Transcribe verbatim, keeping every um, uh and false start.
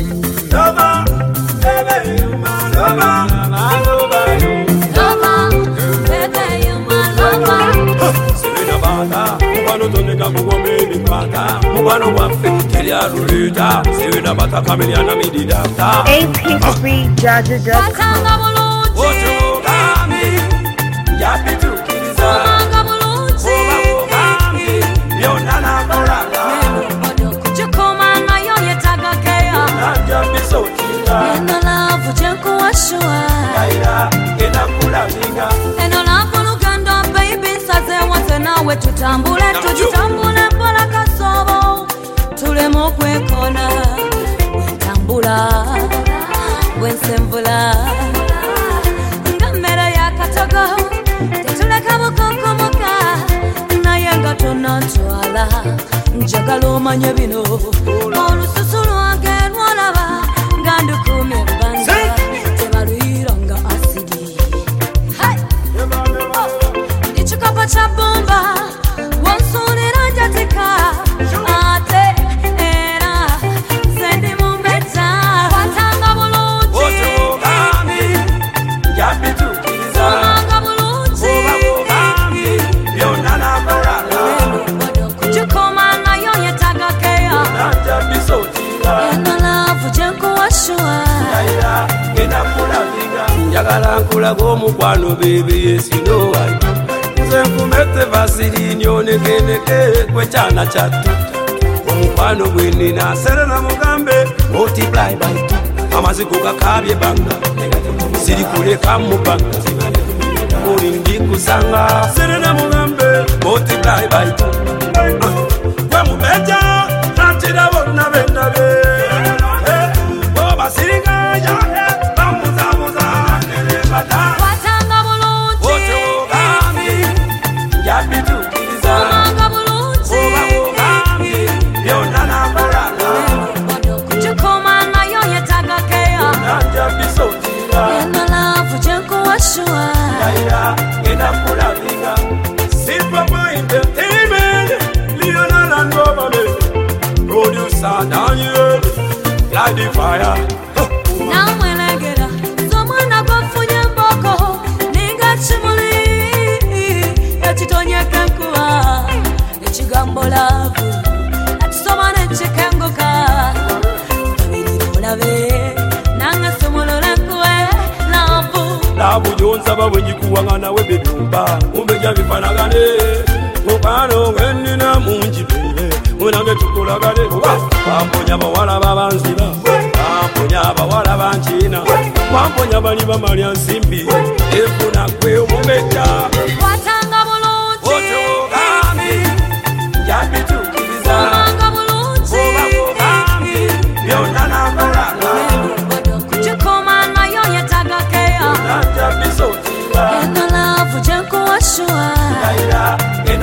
Lover, baby, you my lover. My lover, you. Lover, baby, you my lover. Serena Bata, Mubano Tonega Mugome, Bata, Mubano Wafi, Telia Rulita, Serena Bata, Camiliana Mididata. A P three Jaja dot com. Ocho Gami, Yapi to Kiriza, Oba Gami, Yonana Baraka, Jacoma, Nayoya Tagakea, Nanja Bisotina, and the love of Janko Ashua, Kaira, Enakula Liga, and on Apologanda, baby, says there was an hour to tumble and to tumble and Polakasovo, to the Mokwe corner, when Tambula, when Sembula. Njagala omanye bino olususu lwange lwolaba nga ndukumye ebbanga tebaluyira nga asidi ekikopo kya bbumba wansuulira njatika ate era ze ndi mu mbeta watanga bulungi Otogami, yabitukiriza, omanga bulungi Obagogami, byonna nabaraka, kujikoma nayo yetagakeya nanja bisootira, eno laavu gye nkuwashuwa Kaira, enakulabiga, njagala nkulaga omukwano baby, yes you know I do. Nze nkumette Vaseline onekeneke kwekyana kyattu, omukwano gwe nnina Serena mugambe multiply by two, amaziko gakabye banga siri kuleka mu banga oli ndikusanga Serena mugambe multiply by two, gwe mubeja natira bonna bendabe obasiriganya bamuzamuza nerebata watanga bulungi otogami yabitukiriza omanga bulungi obagogami byonna nabaraka kujikoma nayo yetagakeya nanja bisootira eno laavu gye nkuwashuwa Kaira, enakulabiga, Simple Mind Entertainment, Leonard and Government, producer Daniel, light the fire. namwelegera z'omwana gwafunye emboko ninga kimuli ekitonyeka enkuba ekigambo laavu atusoma nekikenguka babiri olabe nange somolola enkuba laavu Labu yonsaba bwenyikuwanga nawe bebyumba, umbeja bifanagane, mukwano ngenina mungi bebe, munange tukolagane, wamponya bawala babanziba, wamponya abawala bankiina, wamponya bali bamalya nsimbi, efuna gwe omubeja. watanga bulungi Otogami, yabitukiriza, omanga bulungi obagogami, byonna nabaraka, kujikoma nayo yetagakeya nanja bisootira, eno laavu gye nkuwashuwa Kaira,